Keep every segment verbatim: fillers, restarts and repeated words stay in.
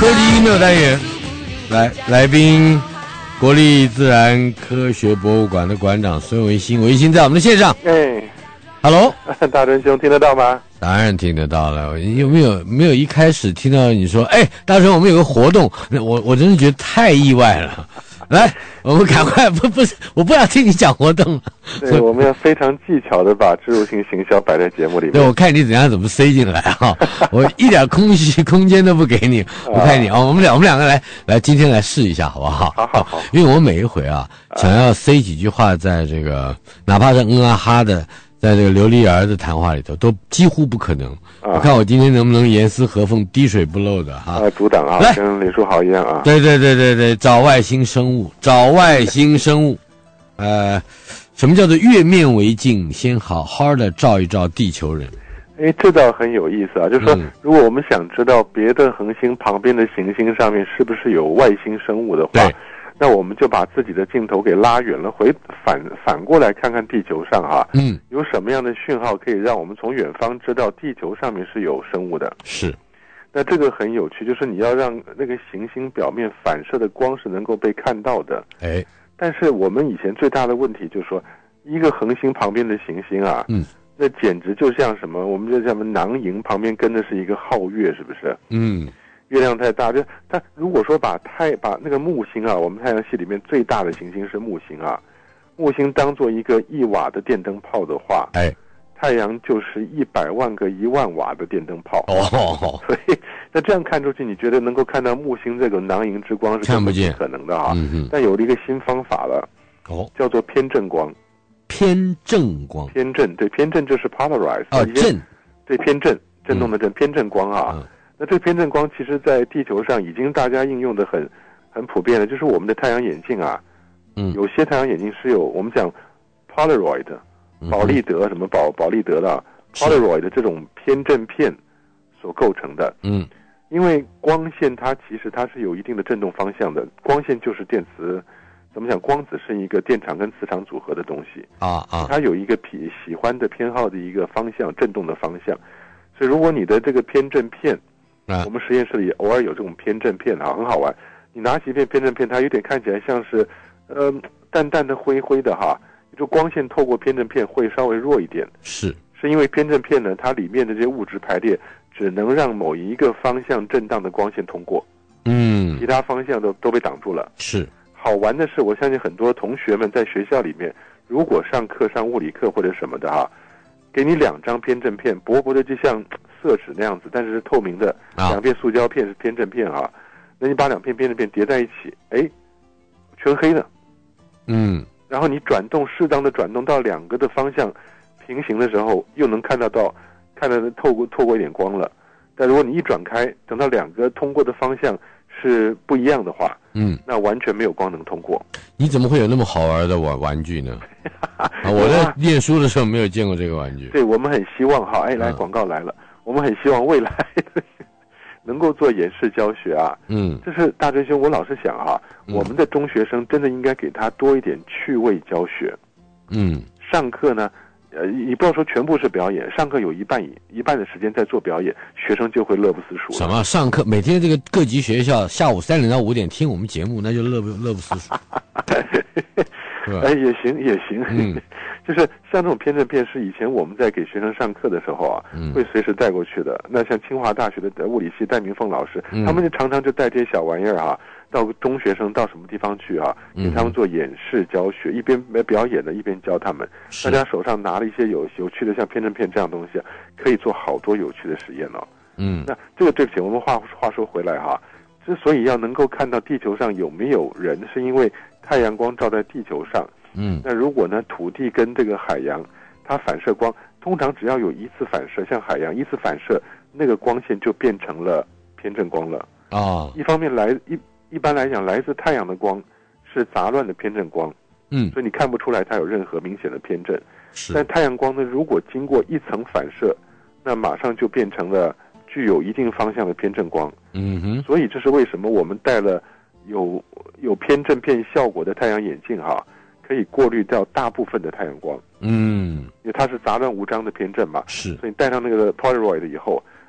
科技音乐单元，来来宾，国立自然科学博物馆的馆长孙维新，维新在我们的线上。 哎 ，Hello， 大真兄听得到吗？ 当然听得到了。有没有没有一开始听到你说，哎，大春我们有个活动，我我真的觉得太意外了。来，我们赶快不不是，我不要听你讲活动了。 对，我们要非常技巧的把植入性行销摆在节目里面。 对，我看你怎样怎么塞进来哈、啊，我一点空隙空间都不给你。我看你啊、哦，我们两我们两个来来，今天来试一下好不好？ 好好好。 因为我每一回啊，想要塞几句话在这个，哪怕是嗯啊哈的。在这个琉璃儿的谈话里头，都几乎不可能。啊、我看我今天能不能严丝合缝、滴水不漏的哈？ 啊，阻挡啊， 来跟李书豪一样啊。 对对对对对，找外星生物，找外星生物。呃，什么叫做月面为镜？先好好的照一照地球人。 哎，这倒很有意思啊。就是说，嗯、如果我们想知道别的恒星旁边的行星上面是不是有外星生物的话，那我们就把自己的镜头给拉远了，回反反过来看看地球上哈、啊，嗯，有什么样的讯号可以让我们从远方知道地球上面是有生物的？ 是， 那这个很有趣，就是你要让那个行星表面反射的光是能够被看到的。 哎， 但是我们以前最大的问题就是说，一个恒星旁边的行星啊，嗯，那简直就像什么，我们就叫什么囊萤旁边跟的是一个皓月，是不是？嗯。月亮太大，就它如果说把太把那个木星啊，我们太阳系里面最大的行星是木星啊，木星当做一个一瓦的电灯泡的话，哎，太阳就是一百万个一万瓦的电灯泡哦，所以那这样看出去，你觉得能够看到木星这个囊萤之光是根本不可能的啊。嗯、但有了一个新方法了，哦，叫做偏振光。 偏振光， 偏振对，偏振就是 polarize 哦，振对偏振振动的振、嗯、偏振光啊。嗯，那这个偏振光其实在地球上已经大家应用的很很普遍了，就是我们的太阳眼镜啊，嗯，有些太阳眼镜是有我们讲 Polaroid 宝利德什么宝宝利德的 Polaroid 的这种偏振片所构成的，嗯，因为光线它其实它是有一定的振动方向的，光线就是电磁，怎么讲，光子是一个电场跟磁场组合的东西啊啊，它有一个喜喜欢的偏好的一个方向，振动的方向，所以如果你的这个偏振片啊、我们实验室里偶尔有这种偏振片啊，很好玩。你拿起一片偏振片，它有点看起来像是，呃，淡淡的灰灰的哈，就光线透过偏振片会稍微弱一点。是，是因为偏振片呢，它里面的这些物质排列只能让某一个方向震荡的光线通过，嗯，其他方向都都被挡住了。是，好玩的是，我相信很多同学们在学校里面，如果上课上物理课或者什么的哈，给你两张偏振片，薄薄的就像色纸那样子，但是是透明的，两片塑胶片是偏振片啊。那你把两片偏振片叠在一起，哎，全黑的，嗯，然后你转动适当的转动到两个的方向平行的时候，又能看得到，看得透过透过一点光了。但如果你一转开，等到两个通过的方向是不一样的话，嗯，那完全没有光能通过。你怎么会有那么好玩的玩玩具呢？啊，我在念书的时候没有见过这个玩具。对，我们很希望哈，哎，来广告来了。我们很希望未来能够做演示教学啊，嗯，这是大真兄，我老是想啊，嗯、我们的中学生真的应该给他多一点趣味教学，嗯，上课呢，呃，你不要说全部是表演，上课有一半以一半的时间在做表演，学生就会乐不思蜀。什么上课？每天这个各级学校下午三点到五点听我们节目，那就乐不乐不思蜀。哎，也行也行，嗯，就是像这种偏振片是以前我们在给学生上课的时候啊，嗯、会随时带过去的。那像清华大学的物理系戴明凤老师，嗯、他们就常常就带这些小玩意儿啊，到中学生到什么地方去啊，给他们做演示教学，一边表演的一边教他们。大家手上拿了一些有有趣的像偏振片这样东西，可以做好多有趣的实验哦。嗯，那这个对不起，我们话话说回来哈，之所以要能够看到地球上有没有人，是因为太阳光照在地球上，嗯，那如果呢，土地跟这个海洋，它反射光，通常只要有一次反射，像海洋一次反射，那个光线就变成了偏振光了啊、哦。一方面来一一般来讲，来自太阳的光是杂乱的偏振光，嗯，所以你看不出来它有任何明显的偏振。是，但太阳光呢，如果经过一层反射，那马上就变成了具有一定方向的偏振光。嗯哼，所以这是为什么我们戴了有有偏振片效果的太阳眼镜哈、啊，可以过滤掉大部分的太阳光。嗯，因为它是杂乱无章的偏振嘛。是，所以你戴上那个 Polaroid 以后，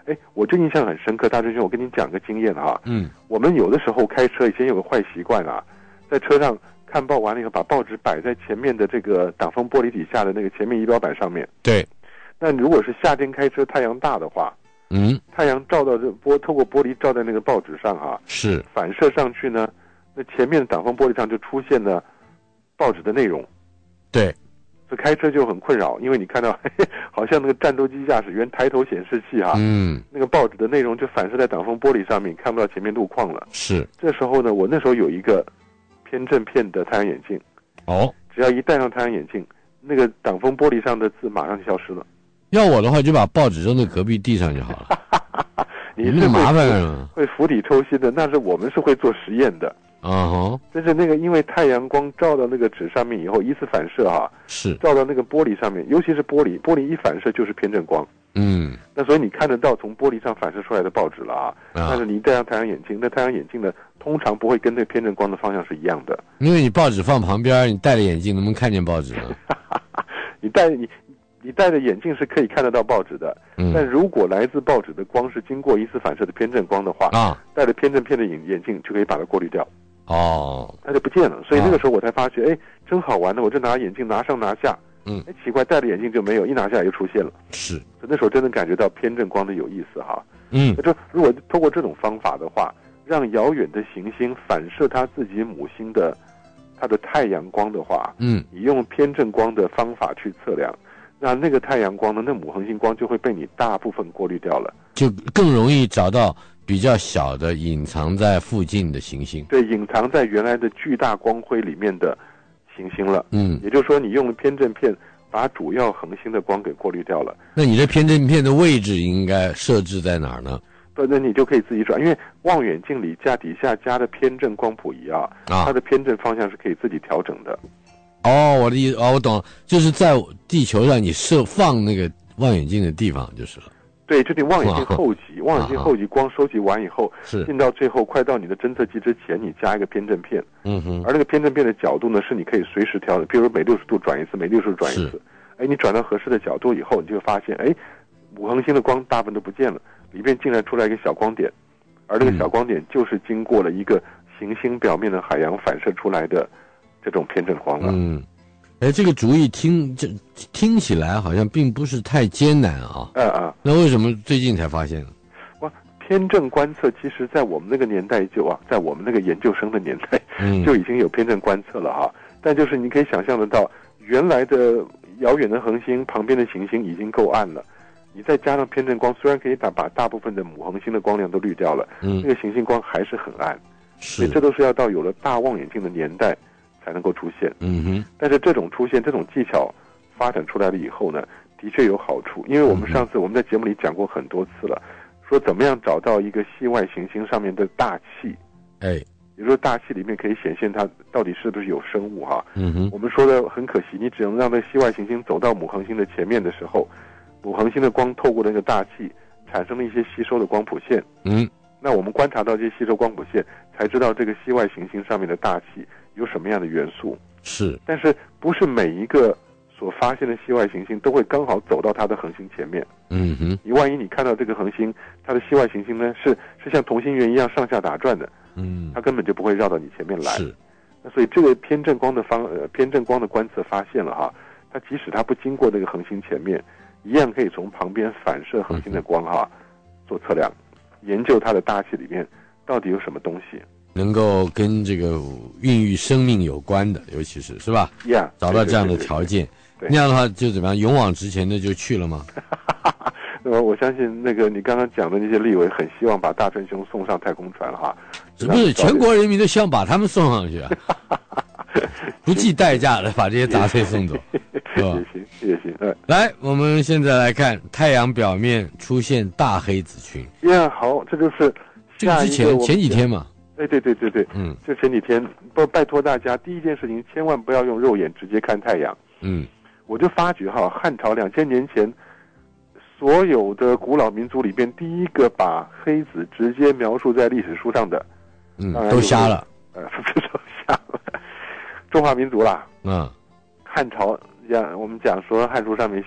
哎，我就印象很深刻，大师兄，我跟你讲个经验啊。 嗯， 我们有的时候开车以前有个坏习惯啊，在车上看报完了以后，把报纸摆在前面的这个挡风玻璃底下的那个前面仪表板上面。 对。 那如果是夏天开车，太阳大的话， 嗯， 太阳照到这玻，透过玻璃照在那个报纸上啊， 是反射上去呢，那前面的挡风玻璃上就出现了报纸的内容。 对。 所以开车就很困扰，因为你看到嘿嘿好像那个战斗机驾驶员抬头显示器啊， 嗯， 那个报纸的内容就反射在挡风玻璃上面，看不到前面路况了。 是， 这时候呢，我那时候有一个偏正片的太阳眼镜， 哦， 只要一戴上太阳眼镜，那个挡风玻璃上的字马上就消失了。 要我的话，就把报纸扔在隔壁地上就好了。 你是麻烦啊， 会釜底抽薪的，那是我们是会做实验的。 啊哈， 但是那个因为太阳光照到那个纸上面以后，依次反射啊， 是照到那个玻璃上面，尤其是玻璃，玻璃一反射就是偏正光。 嗯， 那所以你看得到从玻璃上反射出来的报纸了啊。啊但是你戴上太阳眼镜，那太阳眼镜呢，通常不会跟那个偏正光的方向是一样的。 因为你报纸放旁边，你戴着眼镜能不能看见报纸呢？ 你戴你你戴着眼镜是可以看得到报纸的，嗯、但如果来自报纸的光是经过依次反射的偏正光的话，啊，戴着偏正片的眼眼镜就可以把它过滤掉。 哦， 它就不见了。所以那个时候我才发觉，哎、哦，真好玩的，我这拿眼镜拿上拿下， 嗯， 哎，奇怪，戴着眼镜就没有，一拿下又出现了。 是， 那时候真的感觉到偏正光的有意思哈。 嗯， 就如果通过这种方法的话，让遥远的行星反射它自己母星的它的太阳光的话， 嗯， 你用偏正光的方法去测量，那那个太阳光呢，那母恒星光就会被你大部分过滤掉了， 就更容易找到比较小的隐藏在附近的行星。 对，隐藏在原来的巨大光辉里面的行星了。 嗯， 也就是说，你用了偏正片把主要恒星的光给过滤掉了。 那你这偏正片的位置应该设置在哪儿呢？ 对，那你就可以自己转，因为望远镜里加底下加的偏正光谱仪啊，啊它的偏正方向是可以自己调整的。 哦，我的意思，哦，我懂了，就是在地球上你设放那个望远镜的地方就是了。 对，就你望远镜后级，望远镜后级光收集完以后， 是进到最后快到你的侦测器之前，你加一个偏正片。 嗯哼。 而那个偏正片的角度呢，是你可以随时调的，比如每六十度转一次，每六十度转一次。哎，你转到合适的角度以后，你就会发现，哎，母恒星的光大部分都不见了，里面竟然出来一个小光点，而那个小光点就是经过了一个行星表面的海洋反射出来的这种偏正光了。 嗯。哎，这个主意听这听起来好像并不是太艰难啊。 嗯嗯。 那为什么最近才发现呢？ 哇，偏正观测其实在我们那个年代就啊，在我们那个研究生的年代， 嗯， 就已经有偏正观测了哈。但就是你可以想象得到，原来的遥远的恒星旁边的行星已经够暗了，你再加上偏正光，虽然可以把把大部分的母恒星的光亮都滤掉了， 嗯， 那个行星光还是很暗。 是。 所以这都是要到有了大望远镜的年代才能够出现。 嗯哼。 但是这种出现，这种技巧发展出来了以后呢，的确有好处。因为我们上次我们在节目里讲过很多次了，说怎么样找到一个系外行星上面的大气。 哎， 也就是说大气里面可以显现它到底是不是有生物哈。 嗯哼。 我们说的很可惜，你只能让那系外行星走到母恒星的前面的时候，母恒星的光透过那个大气产生了一些吸收的光谱线。 嗯。 那我们观察到这些吸收光谱线，才知道这个系外行星上面的大气有什么样的元素。 是。但是不是每一个所发现的系外行星都会刚好走到它的恒星前面？ 嗯哼。 你万一你看到这个恒星，它的系外行星呢是是像同心圆一样上下打转的， 嗯， 它根本就不会绕到你前面来。 是。 那所以这个偏正光的方呃偏正光的观测发现了哈，它即使它不经过这个恒星前面，一样可以从旁边反射恒星的光哈，嗯、做测量，研究它的大气里面到底有什么东西。 能够跟这个孕育生命有关的，尤其是是吧？ 呀、yeah, 找到这样的条件， 对对对对对那样的话就怎么样？勇往直前的就去了吗？ 那么我相信那个你刚刚讲的那些立委很希望把大春兄送上太空船哈， 是不是全国人民都希望把他们送上去啊？不计代价的把这些杂碎送走，是吧？ 也行也行。嗯， 来，我们现在来看太阳表面出现大黑子群。 呀，好，这就是这个之前前几天嘛。 哎，对对对对， 嗯， 就前几天，不拜托大家，第一件事情千万不要用肉眼直接看太阳。 嗯， 我就发觉哈，汉朝两千年前，所有的古老民族里边，第一个把黑子直接描述在历史书上的， 嗯，都瞎了， 呃，都瞎了，中华民族啦， 嗯， 汉朝讲我们讲说汉书上面写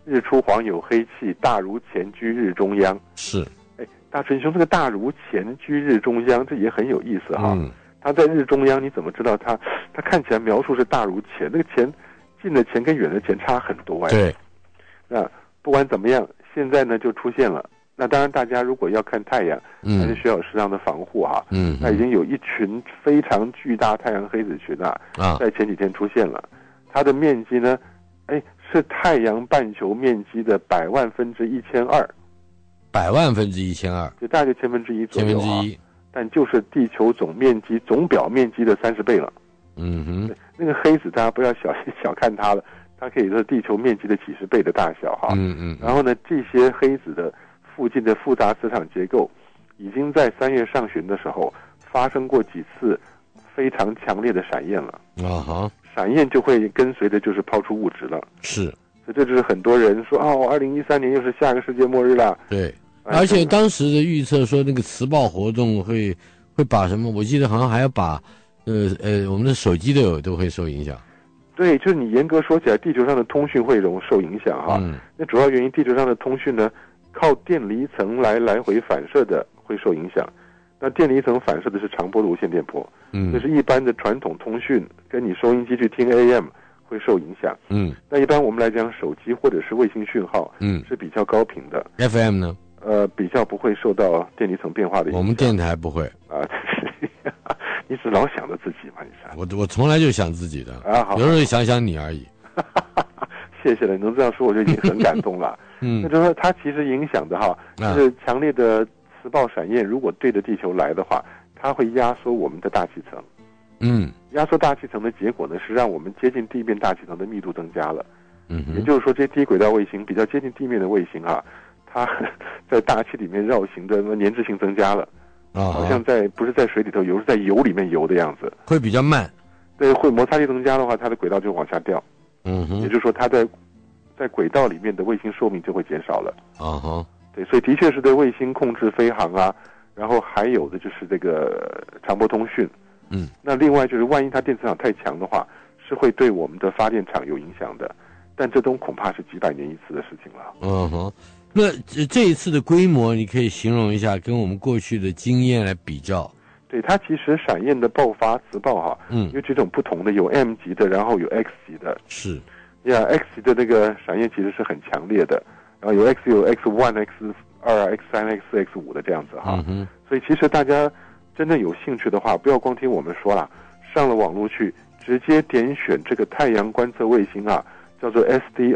日出黄有黑气，大如前居日中央。 是， 哎，大春兄，这个大如前居日中央，这也很有意思哈。 嗯， 他在日中央，你怎么知道他？他看起来描述是大如前，那个前近的前跟远的前差很多哎。 对。 那不管怎么样，现在呢就出现了。那当然，大家如果要看太阳， 嗯， 还是需要有适当的防护哈。 嗯， 那已经有一群非常巨大太阳黑子群啊， 啊， 在前几天出现了。它的面积呢，哎，是太阳半球面积的百万分之一千二， 百万分之一千二， 就大概千分之一左右、啊、 千分之一， 但就是地球总面积总表面积的三十倍了。 嗯哼， 那个黑子大家不要小小看它了，它可以是地球面积的几十倍的大小哈。 嗯嗯。 然后呢，这些黑子的附近的复杂磁场结构，已经在三月上旬的时候发生过几次非常强烈的闪焰了。 啊哈， 闪焰就会跟随的就是抛出物质了。 是， 所以这就是很多人说哦，二零一三年又是下个世界末日了。 对，而且当时的预测说那个磁暴活动会会把什么，我记得好像还要把呃呃我们的手机都有都会受影响。 对，就是你严格说起来，地球上的通讯会容受影响哈。嗯。那主要原因，地球上的通讯呢，靠电离层来来回反射的会受影响。那电离层反射的是长波的无线电波，嗯，就是一般的传统通讯跟你收音机去听 A M 会受影响。嗯。那一般我们来讲，手机或者是卫星讯号，嗯，是比较高频的。 F M 呢？ 呃，比较不会受到电离层变化的影响。 我们电台不会啊。你是老想着自己嘛？你是我我从来就想自己的啊，好， 有时候想想你而已。 谢谢了，你能这样说我就已经很感动了。嗯，那就是说它其实影响的哈，就是强烈的磁暴闪焰，如果对着地球来的话，它会压缩我们的大气层。嗯，压缩大气层的结果呢，是让我们接近地面大气层的密度增加了。嗯，也就是说，这些低轨道卫星比较接近地面的卫星啊，它在大气里面绕行的粘滞性增加了。啊，好像在不是在水里头游，是在油里面游的样子， 会比较慢。 对，会摩擦力增加的话，它的轨道就往下掉。嗯哼，也就是说，它在在轨道里面的卫星寿命就会减少了。啊哈，对，所以的确是对卫星控制飞航啊，然后还有的就是这个长波通讯。嗯，那另外就是万一它电磁场太强的话，是会对我们的发电厂有影响的，但这都恐怕是几百年一次的事情了。嗯哼。那这一次的规模，你可以形容一下，跟我们过去的经验来比较。 对，它其实闪焰的爆发磁暴哈，嗯，有几种不同的，有 M 级的，然后有 X 级的。 是， 呀、yeah, ，X 级的那个闪焰其实是很强烈的，然后有 X 有 X 一、X 二、X 三、X 四、X 五的这样子哈。嗯哼。所以其实大家真正有兴趣的话，不要光听我们说啦，上了网络去直接点选这个太阳观测卫星啊，叫做 S D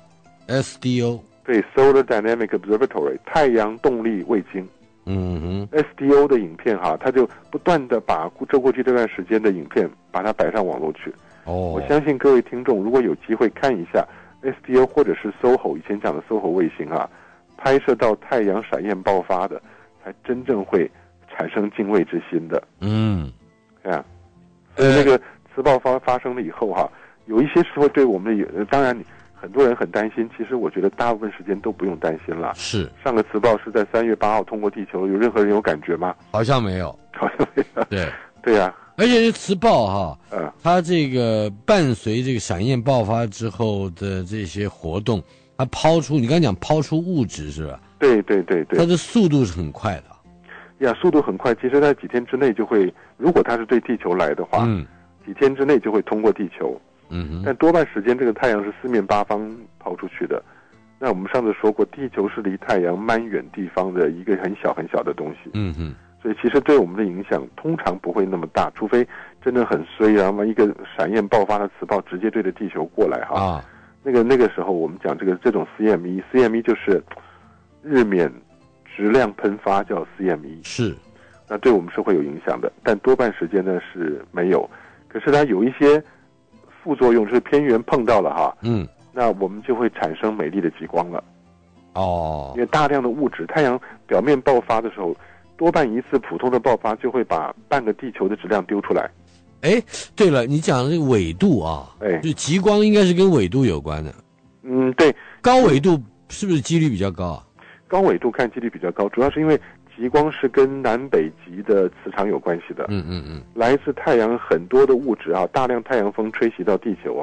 O。S D O。 对 ，Solar Dynamic Observatory 太阳动力卫星，嗯哼 ，S D O 的影片哈，它就不断的把这过去这段时间的影片把它摆上网络去。哦，我相信各位听众如果有机会看一下 S D O 或者是 S O H O 以前讲的 S O H O 卫星啊，拍摄到太阳闪焰爆发的，才真正会产生敬畏之心的。嗯，啊，所以那个磁暴发发生了以后哈，有一些是会对我们的，当然你。很多人很担心，其实我觉得大部分时间都不用担心了。 是上个磁暴是在三月八号通过地球，有任何人有感觉吗？ 好像没有， 好像没有。 对对呀、啊， 而且磁暴哈，嗯，它这个伴随这个闪焰爆发之后的这些活动，它抛出，你刚才讲抛出物质是吧？ 对对对对， 它的速度是很快的。 呀，速度很快，其实在几天之内就会，如果它是对地球来的话，嗯，几天之内就会通过地球。嗯哼，但多半时间这个太阳是四面八方抛出去的。那我们上次说过，地球是离太阳蛮远地方的一个很小很小的东西。嗯哼，所以其实对我们的影响通常不会那么大，除非真的很衰，然后一个闪焰爆发的磁暴直接对着地球过来哈。啊，那个那个时候我们讲这个这种 C M E，C M E 就是日冕质量喷发，叫 C M E。 是， 那对我们是会有影响的，但多半时间呢是没有。可是它有一些副作用，就是偏圆碰到了哈，嗯，那我们就会产生美丽的极光了。哦，因为大量的物质，太阳表面爆发的时候，多半一次普通的爆发就会把半个地球的质量丢出来。 哎，对了，你讲的这个纬度啊，哎，就极光应该是跟纬度有关的。 嗯，对， 高纬度是不是几率比较高啊？ 高纬度看几率比较高，主要是因为极光是跟南北极的磁场有关系的。嗯嗯嗯，来自太阳很多的物质啊，大量太阳风吹袭到地球啊，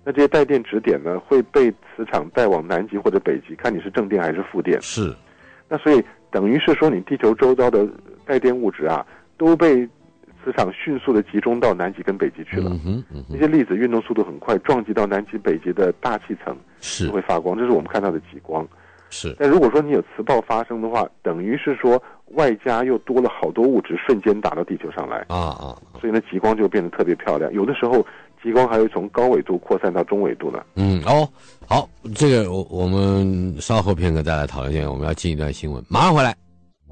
那这些带电质点呢，会被磁场带往南极或者北极，看你是正电还是负电。 是， 那所以等于是说，你地球周遭的带电物质啊，都被磁场迅速的集中到南极跟北极去了。 嗯哼嗯哼， 那些粒子运动速度很快，撞击到南极、北极的大气层， 是会发光，这是我们看到的极光。 是， 但如果说你有磁暴发生的话，等于是说外加又多了好多物质瞬间打到地球上来啊啊， 所以呢，极光就变得特别漂亮。有的时候极光还会从高纬度扩散到中纬度呢。 嗯哦，好，这个我我们稍后片刻再来讨论。现在我们要进一段新闻，马上回来。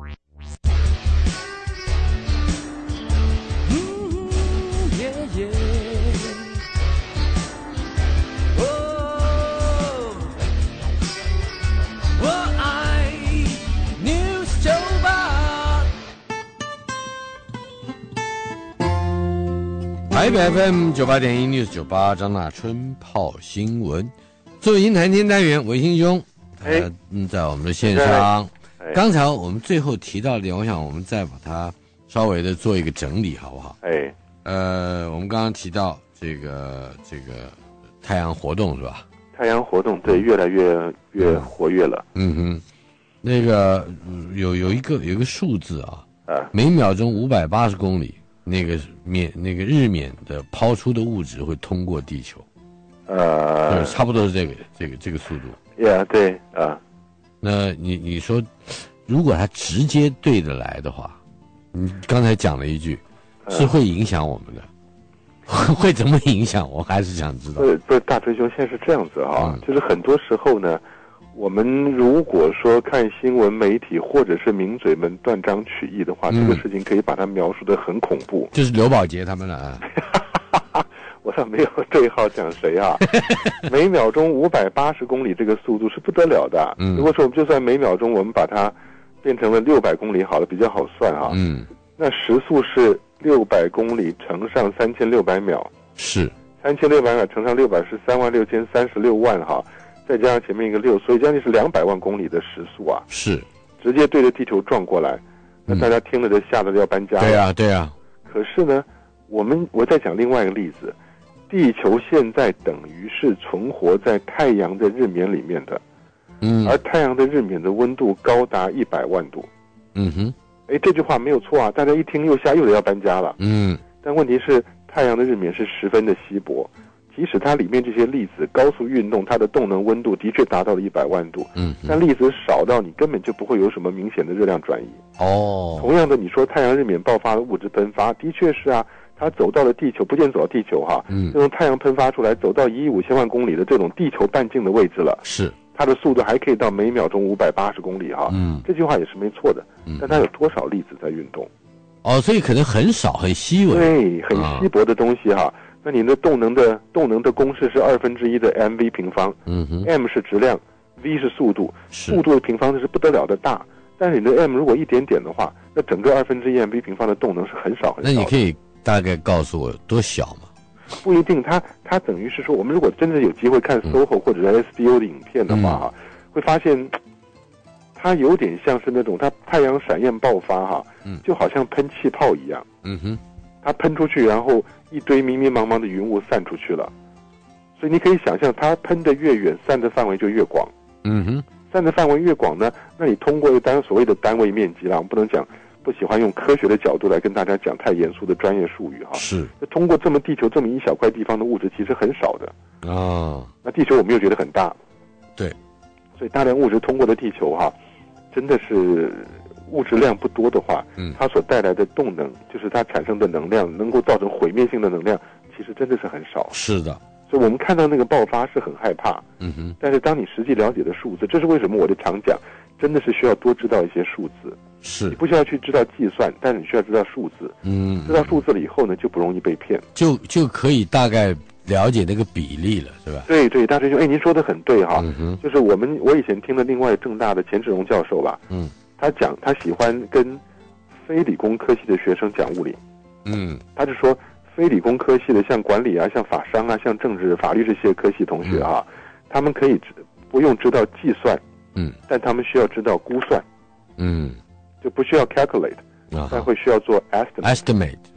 台北 F M 九八点一 News 九八张大春泡新闻，作为银谈天单元，维新兄，呃，嗯，在我们的线上。刚才我们最后提到的点，我想我们再把它稍微的做一个整理，好不好？ 哎， 呃，我们刚刚提到这个这个太阳活动是吧？ 太阳活动对，越来越越活跃了。 嗯哼，那个有有一个有一个数字啊， 啊， 每秒钟五百八十公里。那个冕那个日冕的抛出的物质会通过地球， 呃， 差不多是这个这个这个速度。 Yeah， 对啊。 那你你说，如果它直接对着来的话，你刚才讲了一句，是会影响我们的，呃、会怎么影响？我还是想知道。 不是不是，大追兄，现在是这样子啊，嗯、就是很多时候呢。我们如果说看新闻媒体或者是名嘴们断章取义的话，嗯、这个事情可以把它描述得很恐怖。 就是刘宝杰他们了。 我倒没有对号讲谁啊。每秒钟五百八十公里这个速度是不得了的。嗯、如果说我们就算每秒钟我们把它变成了六百公里好了，比较好算啊。嗯。那时速是六百公里乘上三千六百秒。 是。 三千六百秒乘上六百是三万六千三十六万哈。再加上前面一个六，所以将近是两百万公里的时速啊！ 是， 直接对着地球撞过来，那大家听了就吓得要搬家了。 对啊，对啊。 可是呢，我们我再讲另外一个例子，地球现在等于是存活在太阳的日冕里面的，嗯，而太阳的日冕的温度高达一百万度。 嗯哼， 哎，这句话没有错啊，大家一听又吓又得要搬家了。嗯，但问题是太阳的日冕是十分的稀薄。即使它里面这些粒子高速运动，它的动能温度的确达到了一百万度，嗯，但粒子少到你根本就不会有什么明显的热量转移。 哦， 同样的，你说太阳日冕爆发的物质喷发，的确是啊，它走到了地球，不见走到地球哈，嗯，这种太阳喷发出来，走到一亿五千万公里的这种地球半径的位置了， 是， 它的速度还可以到每秒钟五百八十公里哈，嗯，这句话也是没错的，嗯，但它有多少粒子在运动？ 哦，所以可能很少，很稀微， 对，很稀薄的东西哈。那你的动能的动能的公式是二分之一的 mv 平方，嗯哼 ，m 是质量 ，v 是速度，速度的平方那是不得了的大。但是你的 m 如果一点点的话，那整个二分之一 mv 平方的动能是很少很少的。 那你可以大概告诉我多小吗？ 不一定，它它等于是说，我们如果真的有机会看 S O H O 或者是 S B O 的影片的话哈，嗯、会发现它有点像是那种它太阳闪焰爆发哈，嗯，就好像喷气泡一样，嗯哼。它喷出去，然后一堆迷迷茫茫的云雾散出去了，所以你可以想象，它喷得越远，散的范围就越广。嗯哼，散的范围越广呢，那你通过单所谓的单位面积啦，我们不能讲，不喜欢用科学的角度来跟大家讲太严肃的专业术语哈。 是， 通过这么地球这么一小块地方的物质，其实很少的啊。哦、那地球我们又觉得很大， 对， 所以大量物质通过的地球哈，真的是。物质量不多的话，嗯，它所带来的动能，就是它产生的能量，能够造成毁灭性的能量，其实真的是很少。 是的， 所以我们看到那个爆发是很害怕，嗯哼。但是当你实际了解的数字，这是为什么我就常讲，真的是需要多知道一些数字。 是， 你不需要去知道计算，但是你需要知道数字。嗯，知道数字了以后呢，就不容易被骗， 就就可以大概了解那个比例了，是吧？ 对对，大师兄，哎，您说的很对哈。嗯哼，就是我们我以前听了另外政大的钱志荣教授吧，嗯。他讲，他喜欢跟非理工科系的学生讲物理。嗯，他就说，非理工科系的，像管理啊、像法商啊、像政治、法律这些科系同学啊，嗯、他们可以不用知道计算，嗯，但他们需要知道估算，嗯，就不需要 calculate，、啊、但会需要做 estimate。 estimate，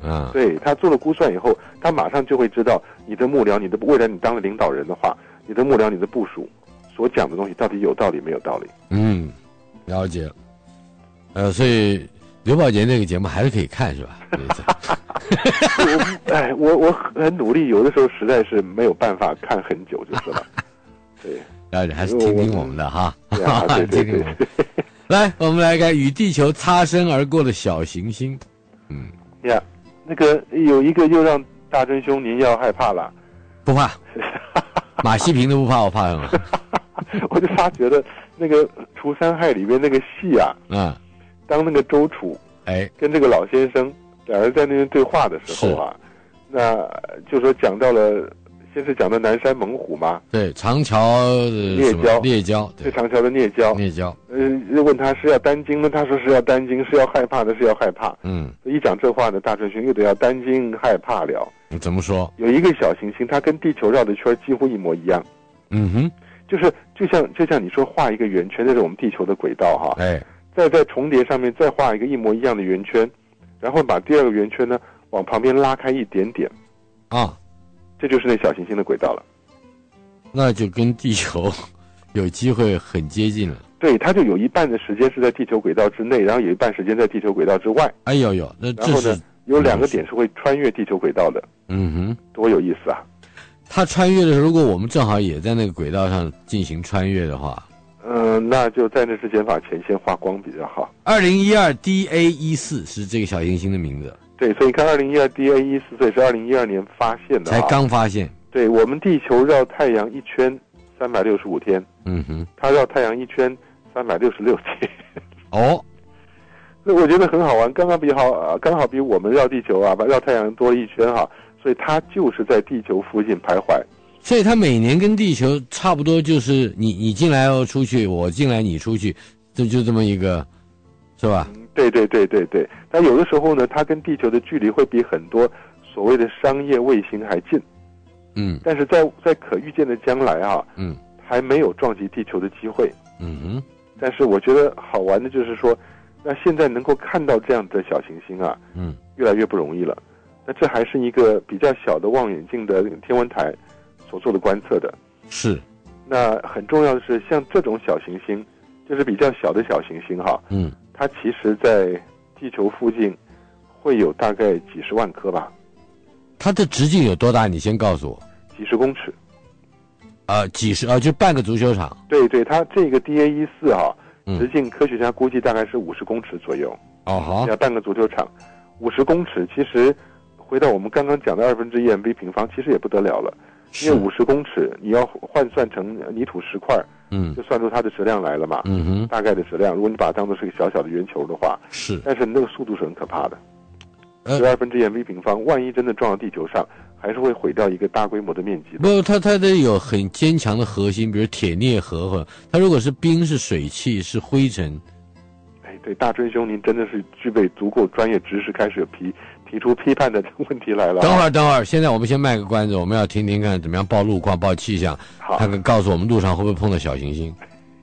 嗯， 对，他做了估算以后，他马上就会知道你的幕僚，你的未来你当了领导人的话，你的幕僚，你的部属所讲的东西到底有道理没有道理？ 嗯，了解。呃，所以刘宝杰那个节目还是可以看，是吧？ 我哎，我我很努力，有的时候实在是没有办法看很久，就是了。对， 了解，还是听听我们的哈， 对啊，对对对对。 来，我们来看与地球擦身而过的小行星。嗯， 呀，那个有一个又让大真兄您要害怕了。 不怕，马西平都不怕，我怕什么？ 我就发觉了那个《除三害》里面那个戏啊， 嗯， 当那个周楚哎跟这个老先生两人在那边对话的时候啊，那就说讲到了，先是讲到南山猛虎嘛， 对，长桥的猎蛟， 猎蛟， 对，长桥的猎蛟， 猎蛟， 呃，问他是要担惊呢，他说是要担惊，是要害怕的，是要害怕。 嗯， 一讲这话呢，大春兄又得要担惊害怕了。 怎么说？ 有一个小行星，它跟地球绕的圈几乎一模一样。 嗯哼， 就是就像就像你说画一个圆圈，这是我们地球的轨道哈。 哎， 再在重叠上面再画一个一模一样的圆圈，然后把第二个圆圈呢往旁边拉开一点点， 啊， 这就是那小行星的轨道了。 那就跟地球有机会很接近了。 对，它就有一半的时间是在地球轨道之内，然后有一半时间在地球轨道之外。 哎呦呦，那这是然后呢，有两个点是会穿越地球轨道的。 嗯哼， 多有意思啊！ 它穿越的时候，如果我们正好也在那个轨道上进行穿越的话， 嗯、呃，那就在那之前把前线画光比较好。 二零一二 D A 一四是这个小行星的名字。 对，所以你看，二零一二 D A 一四，所以是二零一二年发现的、啊， 才刚发现。 对，我们地球绕太阳一圈三百六十五天， 嗯哼， 它绕太阳一圈三百六十六天。 哦， 那我觉得很好玩，刚刚比好，刚好比我们绕地球啊，绕太阳多了一圈哈，所以它就是在地球附近徘徊。 所以它每年跟地球差不多，就是你你进来要出去，我进来你出去，这就这么一个，是吧？ 嗯，对对对对对。但有的时候呢，它跟地球的距离会比很多所谓的商业卫星还近。 嗯。 但是在在可预见的将来啊， 嗯， 还没有撞击地球的机会。 嗯哼。 但是我觉得好玩的就是说，那现在能够看到这样的小行星啊， 嗯， 越来越不容易了。那这还是一个比较小的望远镜的天文台所做的观测的。 是。 那很重要的是，像这种小行星，就是比较小的小行星哈， 嗯， 它其实在地球附近会有大概几十万颗吧。 它的直径有多大？你先告诉我。 几十公尺。 呃，几十啊，就半个足球场。 对对，它这个 D A 一四哈， 嗯直径科学家估计大概是五十公尺左右。 哦好， 要半个足球场，五十公尺，其实回到我们刚刚讲的二分之一 m v 平方，其实也不得了了。因为五十公尺，你要换算成泥土石块， 嗯， 就算出它的质量来了嘛。 嗯哼， 大概的质量，如果你把它当做是一个小小的圆球的话， 是， 但是那个速度是很可怕的。 呃十二分之一 m v 平方，万一真的撞到地球上，还是会毁掉一个大规模的面积的。 不，它它得有很坚强的核心，比如铁镍核或它如果是冰是水汽是灰尘。 哎，对，大真兄，您真的是具备足够专业知识，开始有批提出批判的问题来了。 等会儿，等会儿，现在我们先卖个关子，我们要听听看怎么样报路况、报气象， 好， 看看告诉我们路上会不会碰到小行星。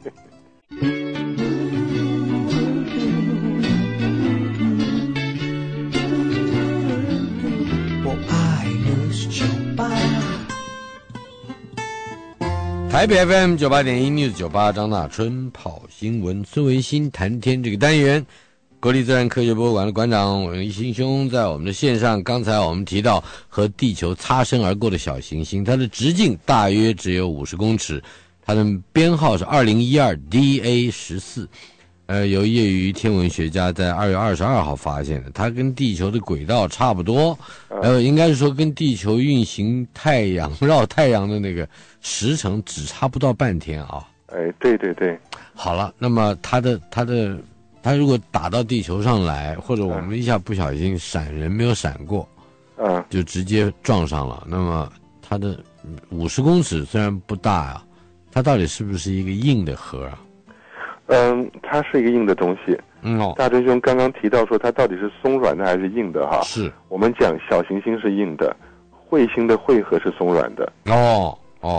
台北 F M 九八点一 News 九八张大春跑新闻，孙维新谈天这个单元，国立自然科学博物馆的馆长韦新兄在我们的线上。刚才我们提到和地球擦身而过的小行星，它的直径大约只有五十公尺，它的编号是二零一二 D A 十四。呃，由业余天文学家在二月二十二号发现的，它跟地球的轨道差不多，呃，应该是说跟地球运行太阳绕太阳的那个时程只差不到半天啊。 哎，对对对。 好了，那么它的它的它如果打到地球上来，或者我们一下不小心闪人没有闪过， 嗯， 就直接撞上了。那么它的五十公尺虽然不大啊，它到底是不是一个硬的核啊？ 嗯，它是一个硬的东西。 嗯哦， 大真兄刚刚提到说它到底是松软的还是硬的哈？ 是。 我们讲小行星是硬的，彗星的彗核是松软的。 哦哦， 对，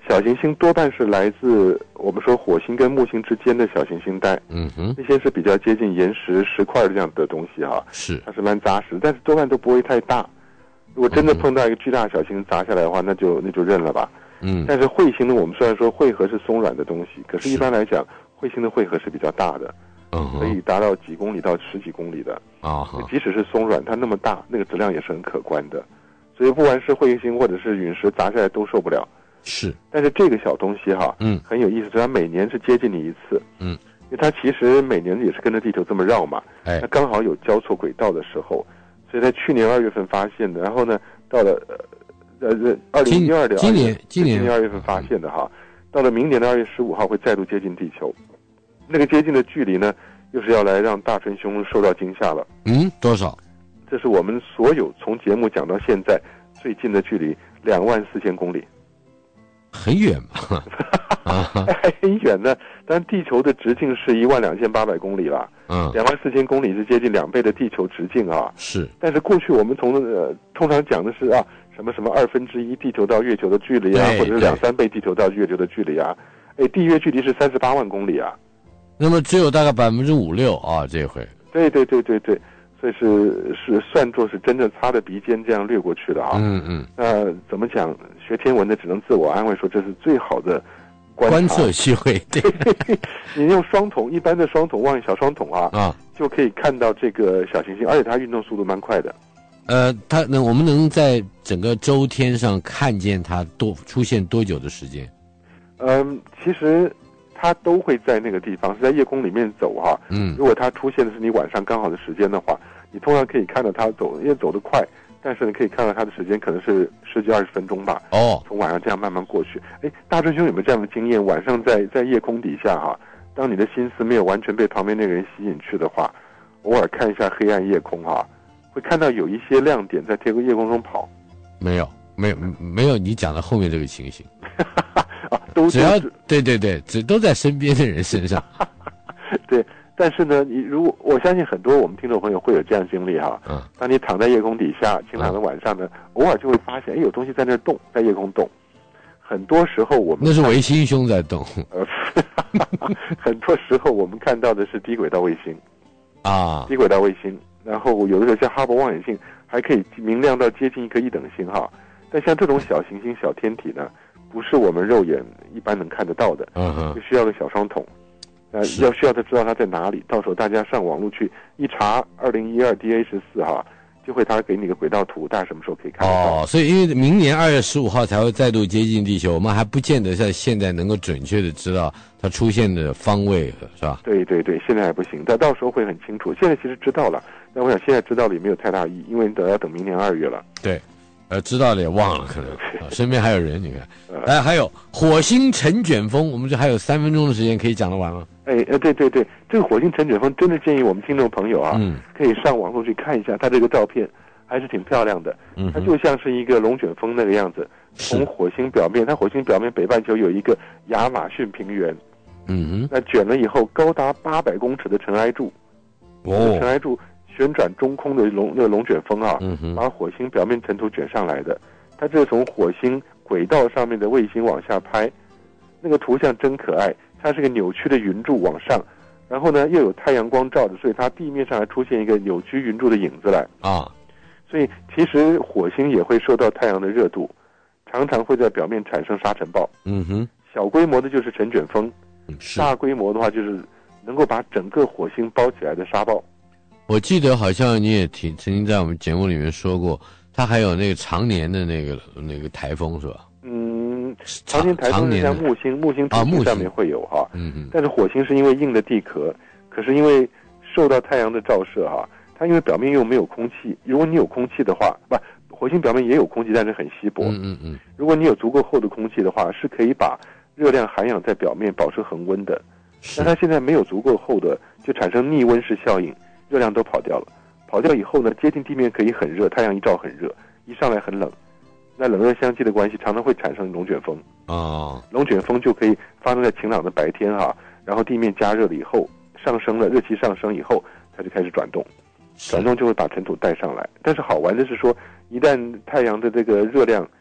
小行星多半是来自我们说火星跟木星之间的小行星带， 嗯哼， 那些是比较接近岩石石块这样的东西哈， 是它是蛮扎实，但是多半都不会太大。如果真的碰到一个巨大小行砸下来的话，那就那就认了吧。 嗯， 但是彗星呢，我们虽然说彗核是松软的东西，可是一般来讲，彗星的彗核是比较大的， 嗯， 可以达到几公里到十几公里的啊。 即使是松软，它那么大，那个质量也是很可观的。所以不管是彗星或者是陨石砸下来都受不了。 是， 但是这个小东西哈， 嗯， 很有意思，它每年是接近你一次， 嗯， 因为它其实每年也是跟着地球这么绕嘛， 哎， 它刚好有交错轨道的时候，所以在去年二月份发现的，然后呢，到了呃呃二零一二的今年今年今年二月份发现的哈，到了明年的二月十五号会再度接近地球，那个接近的距离呢，又是要来让大春兄受到惊吓了。 嗯，多少？ 这是我们所有从节目讲到现在最近的距离，两万四千公里。 很远嘛， 很远的。但地球的直径是一万两千八百公里了， 嗯， 两万四千公里是接近两倍的地球直径啊。 是。 但是过去我们从呃通常讲的是啊什么什么二分之一地球到月球的距离啊，或者是两三倍地球到月球的距离啊，哎，地月距离是三十八万公里啊。 那么只有大概百分之五六啊，这回。 对对对对对。所以是是算作是真正擦着鼻尖这样掠过去的啊。 嗯嗯。 那怎么讲？学天文的只能自我安慰说这是最好的观察观测机会。对， 你用双筒一般的双筒望远小双筒啊， 啊， 就可以看到这个小行星，而且它运动速度蛮快的。 呃，它能我们能在整个周天上看见它多出现多久的时间？ 嗯，其实。它都会在那个地方，是在夜空里面走哈。 嗯， 如果它出现的是你晚上刚好的时间的话，你通常可以看到它走，因为走得快，但是你可以看到它的时间可能是十几二十分钟吧。 哦， 从晚上这样慢慢过去。哎，大春兄有没有这样的经验？晚上在在夜空底下哈，当你的心思没有完全被旁边那个人吸引去的话，偶尔看一下黑暗夜空哈，会看到有一些亮点在天空夜空中跑。 没有，没有，没有你讲的后面这个情形。 啊，都只要对对对，只都在身边的人身上。 对，但是呢，你如果我相信很多我们听众朋友会有这样经历哈， 嗯， 当你躺在夜空底下，晴朗的晚上呢，嗯、偶尔就会发现，哎，有东西在那儿动，在夜空动。很多时候我们那是维新兄在动。 呃，很多时候我们看到的是低轨道卫星啊， 低轨道卫星，然后有的时候像哈勃望远镜还可以明亮到接近一颗一等星哈，但像这种小行星、小天体呢？不是我们肉眼一般能看得到的， 嗯哼， 就需要个小双筒，呃，要需要他知道它在哪里，到时候大家上网络去一查，二零一二 D A 十四哈，就会他给你个轨道图，大家什么时候可以看得到？ 哦，所以因为明年二月十五号才会再度接近地球，我们还不见得在现在能够准确的知道它出现的方位，是吧？ 对对对，现在还不行，但到时候会很清楚。现在其实知道了，但我想现在知道了也没有太大意义，因为你等要等明年二月了。 对。呃，知道了也忘了，可能、啊、身边还有人，你看，哎，还有火星尘卷风，我们这还有三分钟的时间可以讲得完吗？ 哎，呃，对对对，这个火星尘卷风真的建议我们听众朋友啊， 嗯， 可以上网络去看一下，它这个照片还是挺漂亮的， 嗯， 它就像是一个龙卷风那个样子，从火星表面，它火星表面北半球有一个亚马逊平原， 嗯哼， 那卷了以后高达八百公尺的尘埃柱， 哦， 尘埃柱。旋转中空的龙那个龙卷风啊， 嗯哼， 把火星表面尘土卷上来的。它这是从火星轨道上面的卫星往下拍，那个图像真可爱。它是个扭曲的云柱往上，然后呢又有太阳光照着，所以它地面上还出现一个扭曲云柱的影子来啊。 所以其实火星也会受到太阳的热度，常常会在表面产生沙尘暴。 嗯哼， 小规模的就是尘卷风， 嗯、 大规模的话就是能够把整个火星包起来的沙暴。 我记得好像你也提曾经在我们节目里面说过，它还有那个常年的那个那个台风是吧？ 嗯，常年台风是像木星，木星土星上面会有哈， 嗯嗯。 但是火星是因为硬的地壳，可是因为受到太阳的照射哈，它因为表面又没有空气，如果你有空气的话，不，火星表面也有空气，但是很稀薄。 嗯嗯嗯。 如果你有足够厚的空气的话，是可以把热量涵养在表面，保持恒温的。但它现在没有足够厚的，就产生逆温室效应。热量都跑掉了，跑掉以后呢，接近地面可以很热，太阳一照很热，一上来很冷，那冷热相济的关系常常会产生龙卷风啊、哦， 龙卷风就可以发生在晴朗的白天哈、啊，然后地面加热了以后上升了，热气上升以后，它就开始转动，转动就会把尘土带上来。但是好玩的是说，一旦太阳的这个热量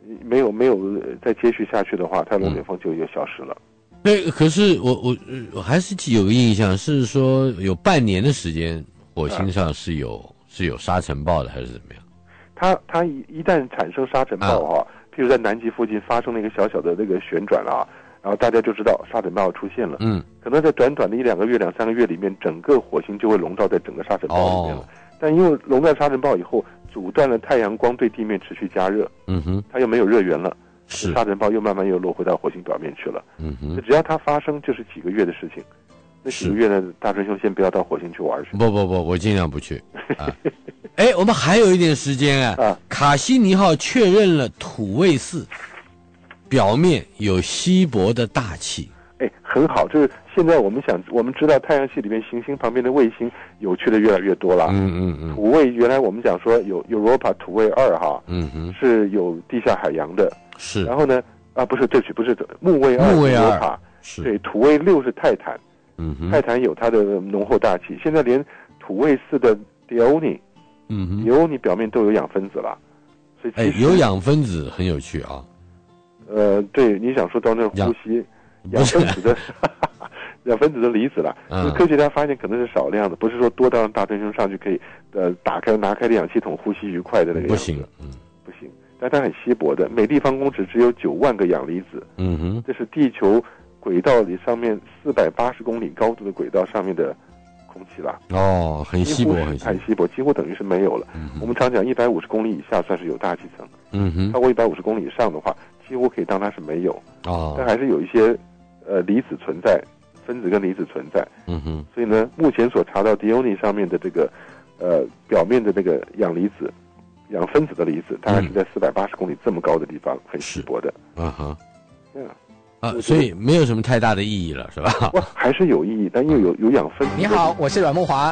没有没有再接续下去的话，它龙卷风就又消失了。 对，可是我我我还是有个印象，是说有半年的时间，火星上是有、啊、是有沙尘暴的，还是怎么样？ 它它一一旦产生沙尘暴哈、啊，譬如在南极附近发生了一个小小的那个旋转啊，然后大家就知道沙尘暴出现了。嗯，可能在短短的一两个月、两三个月里面，整个火星就会笼罩在整个沙尘暴里面了。哦、但因为笼罩沙尘暴以后，阻断了太阳光对地面持续加热，嗯哼，它又没有热源了，是沙尘暴又慢慢又落回到火星表面去了。嗯哼，只要它发生，就是几个月的事情。那几个月呢，大春兄先不要到火星去玩去。 不不不，我尽量不去。啊哎，我们还有一点时间啊！啊，卡西尼号确认了土卫四表面有稀薄的大气。 哎，很好，就是现在我们想，我们知道太阳系里面行星旁边的卫星有趣的越来越多了。嗯嗯嗯。土卫原来我们讲说有 Europa 土卫二哈，嗯哼，是有地下海洋的。 是。 然后呢，啊，不是，对不起，不是木卫二。 木卫二。是。 对，土卫六是泰坦。嗯哼。泰坦有它的浓厚大气，现在连土卫四的 Dione。嗯哼，油你表面都有氧分子了，所以哎，有氧分子很有趣啊。 呃，对，你想说到那呼吸氧分子的氧分子的离子了，嗯、科学家发现可能是少量的，不是说多到让大春兄上去可以呃打开拿开的氧气筒呼吸愉快的那个样子。 不行，嗯， 不行，但它很稀薄的，每立方公尺只有九万个氧离子。嗯哼，这是地球轨道里上面四百八十公里高度的轨道上面的空气啦。 哦，很稀薄，很稀薄，几乎等于是没有了。嗯、我们常讲一百五十公里以下算是有大气层，嗯哼，超过一百五十公里以上的话，几乎可以当它是没有。哦，但还是有一些呃离子存在，分子跟离子存在。嗯哼，所以呢，目前所查到 Dione 上面的这个呃表面的那个氧离子、氧分子的离子，大概是在四百八十公里这么高的地方，很稀薄的。 嗯哼，对啊。啊，所以没有什么太大的意义了，是吧？ 还是有意义，但又有有养分。 你好，我是阮慕华。